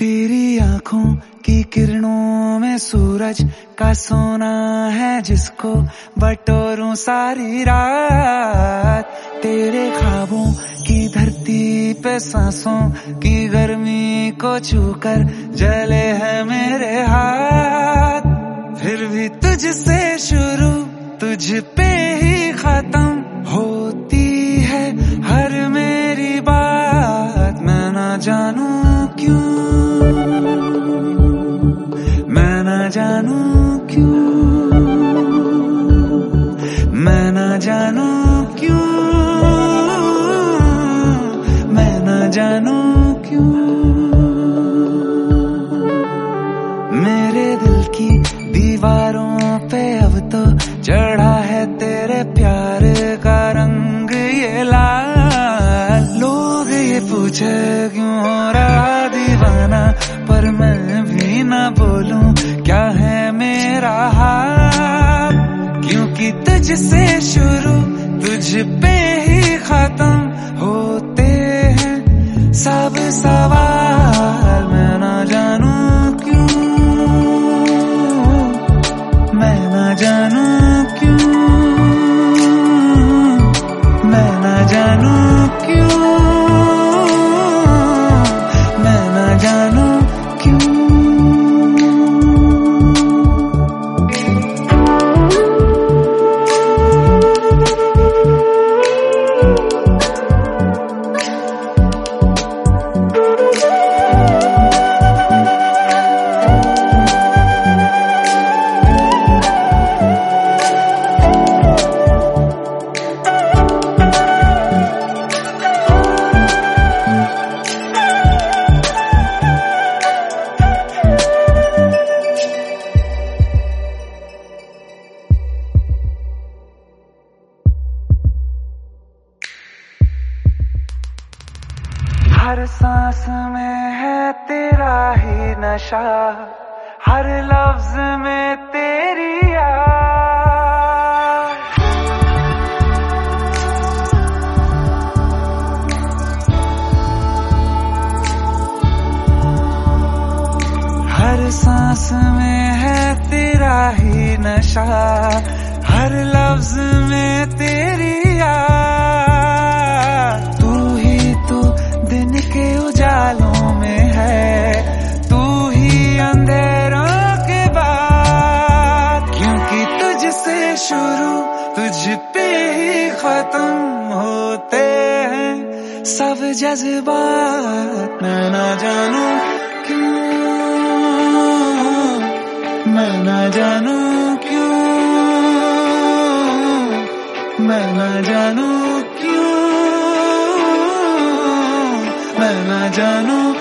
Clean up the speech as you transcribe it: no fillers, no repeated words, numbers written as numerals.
तेरी आंखों की किरणों में सूरज का सोना है जिसको बटोरूं सारी रात। तेरे ख्वाबों की धरती पे सांसों की गर्मी को छूकर जले है मेरे हाथ। फिर भी तुझसे शुरू तुझ पे ही खत्म होती है हर मेरी बात। मैं ना जानू क्यों, मैं ना जानू क्यों, मैं ना जानू क्यों, मैं ना जानू क्यों। मेरे दिल की दीवारों पे अब तो चढ़ा है तेरे प्यार का रंग ये लाल। लोग ये पूछे क्यों हो रहा दीवाना, पर मैं भी ना बोलूं क्या है मेरा हाल। क्योंकि तुझसे शुरू तुझ पे ही खत्म होते हैं सब सवाल। मैं ना जानू क्यों, मैं ना जानू क्यों, मैं ना जानू क्यों, मैं ना जानू क्यों। हर सांस में है तेरा ही नशा, हर लफ्ज में तेरी याद। हर सांस में है तेरा ही नशा, हर लफ्ज में तेरी याद। दिन के उजालों में है तू ही अंधेरों के बाद। क्योंकि तुझसे शुरू तुझ पे ही खत्म होते हैं सब जज्बात। मैं ना जानू क्यों, मैं ना जानू क्यों, मैं ना जानू क्यों, मैं ना जानू